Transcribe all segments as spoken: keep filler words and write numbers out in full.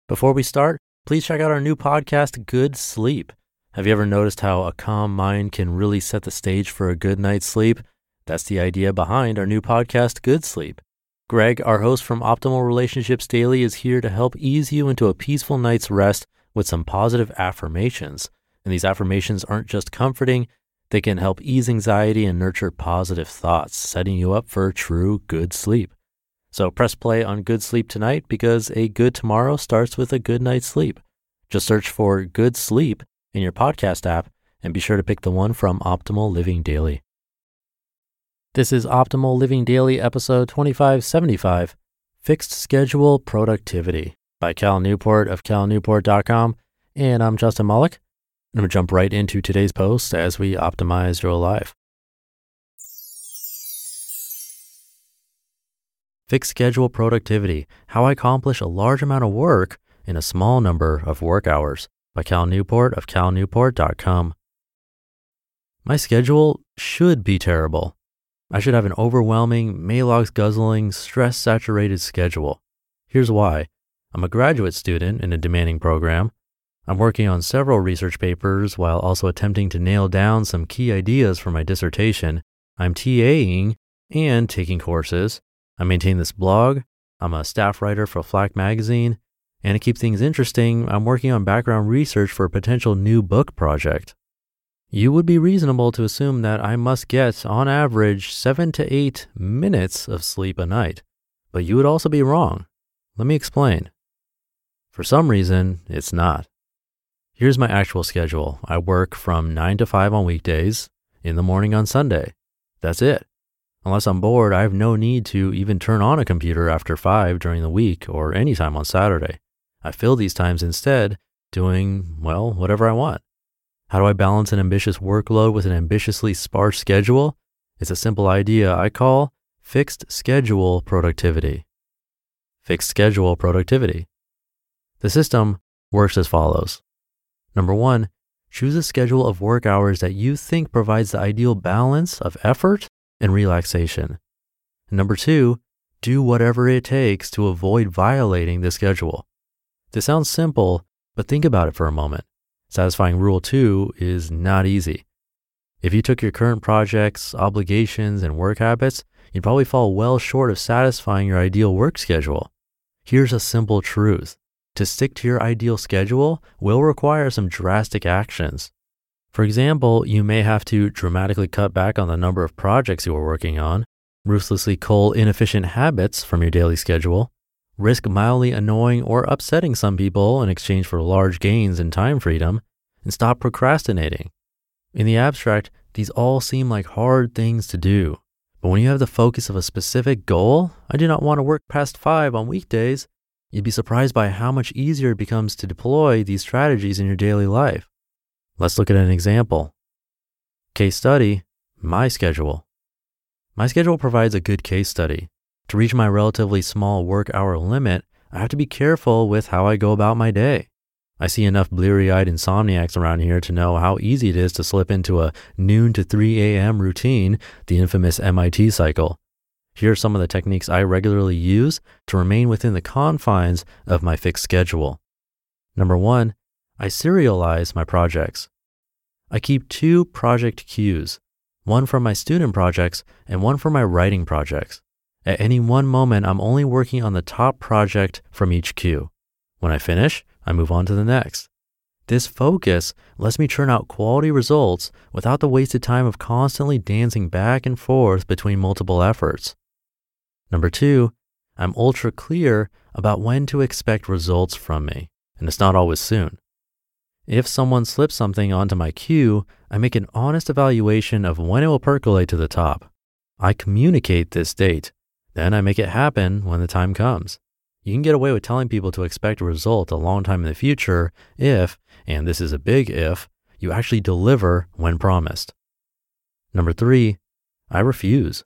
Before we start, please check out our new podcast, Good Sleep. Have you ever noticed how a calm mind can really set the stage for a good night's sleep? That's the idea behind our new podcast, Good Sleep. Greg, our host from Optimal Relationships Daily, is here to help ease you into a peaceful night's rest with some positive affirmations. And these affirmations aren't just comforting, they can help ease anxiety and nurture positive thoughts, setting you up for true good sleep. So press play on Good Sleep tonight because a good tomorrow starts with a good night's sleep. Just search for Good Sleep in your podcast app and be sure to pick the one from Optimal Living Daily. This is Optimal Living Daily episode twenty-five seventy-five, Fixed Schedule Productivity by Cal Newport of cal newport dot com. And I'm Justin Malik. I'm going to jump right into today's post as we optimize your life. Fixed Schedule Productivity, How I Accomplish a Large Amount of Work in a Small Number of Work Hours by Cal Newport of cal newport dot com. My schedule should be terrible. I should have an overwhelming, Maalox guzzling, stress-saturated schedule. Here's why. I'm a graduate student in a demanding program. I'm working on several research papers while also attempting to nail down some key ideas for my dissertation. I'm TAing and taking courses. I maintain this blog. I'm a staff writer for Flack Magazine. And to keep things interesting, I'm working on background research for a potential new book project. You would be reasonable to assume that I must get, on average, seven to eight minutes of sleep a night. But you would also be wrong. Let me explain. For some reason, it's not. Here's my actual schedule. I work from nine to five on weekdays, in the morning on Sunday. That's it. Unless I'm bored, I have no need to even turn on a computer after five during the week or anytime on Saturday. I fill these times instead doing, well, whatever I want. How do I balance an ambitious workload with an ambitiously sparse schedule? It's a simple idea I call fixed schedule productivity. Fixed schedule productivity. The system works as follows. Number one, choose a schedule of work hours that you think provides the ideal balance of effort and relaxation. And number two, do whatever it takes to avoid violating the schedule. This sounds simple, but think about it for a moment. Satisfying rule two is not easy. If you took your current projects, obligations, and work habits, you'd probably fall well short of satisfying your ideal work schedule. Here's a simple truth. To stick to your ideal schedule will require some drastic actions. For example, you may have to dramatically cut back on the number of projects you are working on, ruthlessly cull inefficient habits from your daily schedule, risk mildly annoying or upsetting some people in exchange for large gains in time freedom, and stop procrastinating. In the abstract, these all seem like hard things to do. But when you have the focus of a specific goal, I do not want to work past five on weekdays, you'd be surprised by how much easier it becomes to deploy these strategies in your daily life. Let's look at an example. Case study, my schedule. My schedule provides a good case study. To reach my relatively small work hour limit, I have to be careful with how I go about my day. I see enough bleary-eyed insomniacs around here to know how easy it is to slip into a noon to three a.m. routine, the infamous M I T cycle. Here are some of the techniques I regularly use to remain within the confines of my fixed schedule. Number one, I serialize my projects. I keep two project queues, one for my student projects and one for my writing projects. At any one moment, I'm only working on the top project from each queue. When I finish, I move on to the next. This focus lets me churn out quality results without the wasted time of constantly dancing back and forth between multiple efforts. Number two, I'm ultra clear about when to expect results from me, and it's not always soon. If someone slips something onto my queue, I make an honest evaluation of when it will percolate to the top. I communicate this date. Then I make it happen when the time comes. You can get away with telling people to expect a result a long time in the future if, and this is a big if, you actually deliver when promised. Number three, I refuse.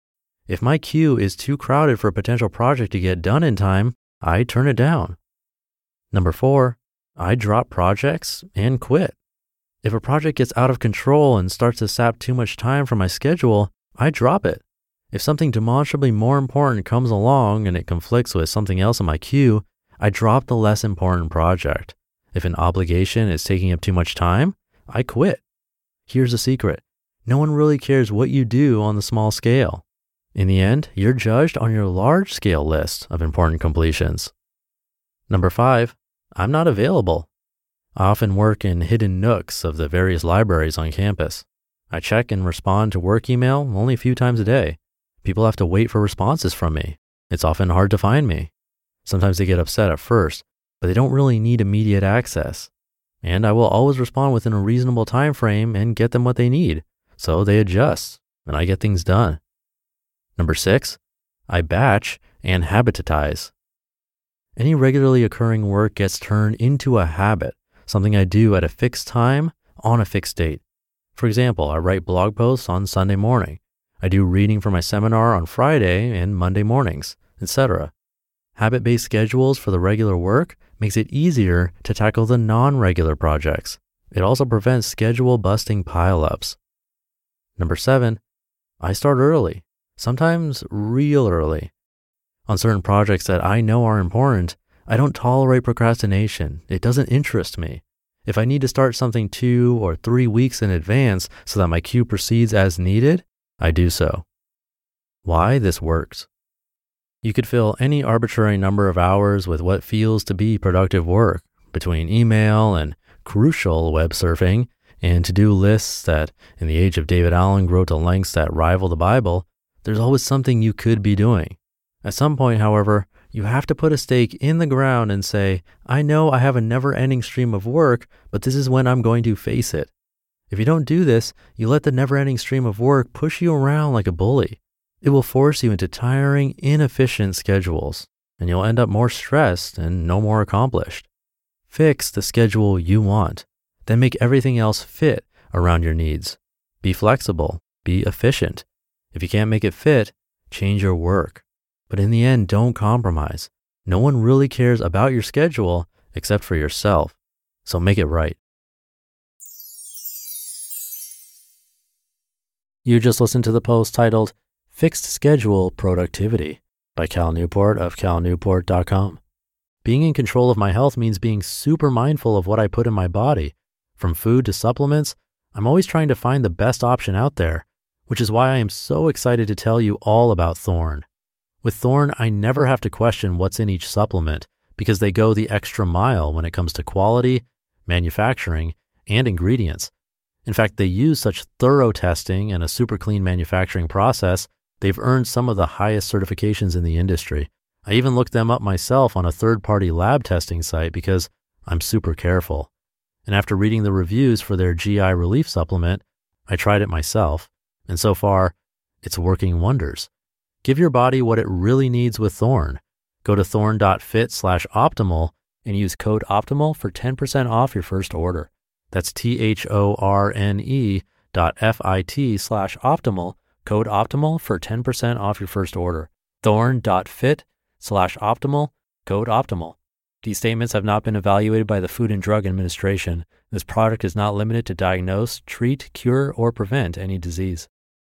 If my queue is too crowded for a potential project to get done in time, I turn it down. Number four, I drop projects and quit. If a project gets out of control and starts to sap too much time from my schedule, I drop it. If something demonstrably more important comes along and it conflicts with something else in my queue, I drop the less important project. If an obligation is taking up too much time, I quit. Here's the secret. No one really cares what you do on the small scale. In the end, you're judged on your large scale list of important completions. Number five, I'm not available. I often work in hidden nooks of the various libraries on campus. I check and respond to work email only a few times a day. People have to wait for responses from me. It's often hard to find me. Sometimes they get upset at first, but they don't really need immediate access. And I will always respond within a reasonable time frame and get them what they need. So they adjust, and I get things done. Number six, I batch and habititize. Any regularly occurring work gets turned into a habit, something I do at a fixed time on a fixed date. For example, I write blog posts on Sunday morning. I do reading for my seminar on Friday and Monday mornings, et cetera. Habit-based schedules for the regular work makes it easier to tackle the non-regular projects. It also prevents schedule busting pileups. Number seven, I start early, sometimes real early. On certain projects that I know are important, I don't tolerate procrastination. It doesn't interest me. If I need to start something two or three weeks in advance so that my queue proceeds as needed, I do so. Why this works? You could fill any arbitrary number of hours with what feels to be productive work between email and crucial web surfing and to-do lists that, in the age of David Allen, grow to lengths that rival the Bible. There's always something you could be doing. At some point, however, you have to put a stake in the ground and say, I know I have a never-ending stream of work, but this is when I'm going to face it. If you don't do this, you let the never-ending stream of work push you around like a bully. It will force you into tiring, inefficient schedules, and you'll end up more stressed and no more accomplished. Fix the schedule you want, then make everything else fit around your needs. Be flexible, be efficient. If you can't make it fit, change your work. But in the end, don't compromise. No one really cares about your schedule except for yourself, so make it right. You just listened to the post titled Fixed Schedule Productivity by Cal Newport of cal newport dot com. Being in control of my health means being super mindful of what I put in my body. From food to supplements, I'm always trying to find the best option out there, which is why I am so excited to tell you all about Thorne. With Thorne, I never have to question what's in each supplement because they go the extra mile when it comes to quality, manufacturing, and ingredients. In fact, they use such thorough testing and a super clean manufacturing process, they've earned some of the highest certifications in the industry. I even looked them up myself on a third-party lab testing site because I'm super careful. And after reading the reviews for their G I relief supplement, I tried it myself. And so far, it's working wonders. Give your body what it really needs with Thorne. Go to thorne.fit slash optimal and use code OPTIMAL for ten percent off your first order. That's T-H-O-R-N-E dot F-I-T slash optimal, code OPTIMAL for ten percent off your first order. Thorne.fit slash optimal, code OPTIMAL. These statements have not been evaluated by the Food and Drug Administration. This product is not limited to diagnose, treat, cure, or prevent any disease.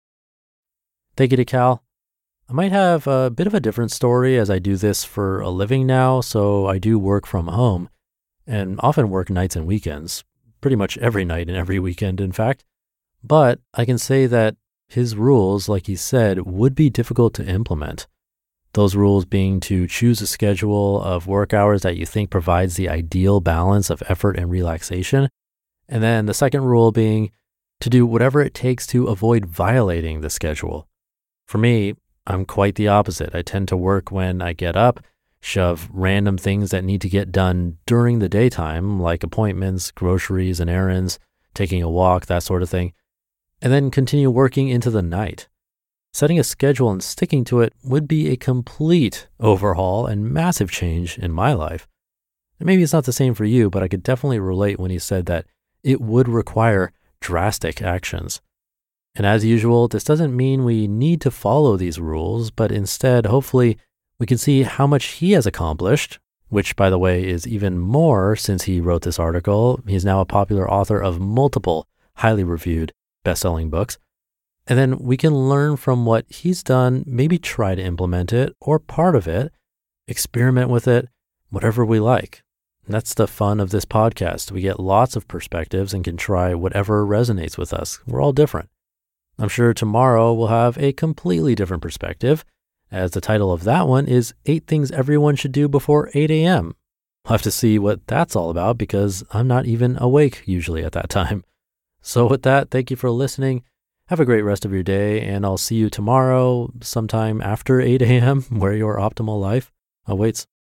Thank you to Cal. I might have a bit of a different story as I do this for a living now, so I do work from home and often work nights and weekends, pretty much every night and every weekend, in fact. But I can say that his rules, like he said, would be difficult to implement. Those rules being to choose a schedule of work hours that you think provides the ideal balance of effort and relaxation. And then the second rule being to do whatever it takes to avoid violating the schedule. For me, I'm quite the opposite. I tend to work when I get up, shove random things that need to get done during the daytime, like appointments, groceries, and errands, taking a walk, that sort of thing, and then continue working into the night. Setting a schedule and sticking to it would be a complete overhaul and massive change in my life. And maybe it's not the same for you, but I could definitely relate when he said that it would require drastic actions. And as usual, this doesn't mean we need to follow these rules, but instead, hopefully, we can see how much he has accomplished, which, by the way, is even more since he wrote this article. He's now a popular author of multiple highly reviewed best-selling books. And then we can learn from what he's done, maybe try to implement it or part of it, experiment with it, whatever we like. And that's the fun of this podcast. We get lots of perspectives and can try whatever resonates with us. We're all different. I'm sure tomorrow we'll have a completely different perspective, as the title of that one is Eight Things Everyone Should Do Before eight a.m. We'll have to see what that's all about because I'm not even awake usually at that time. So with that, thank you for listening. Have a great rest of your day, and I'll see you tomorrow sometime after eight a.m. where your optimal life awaits.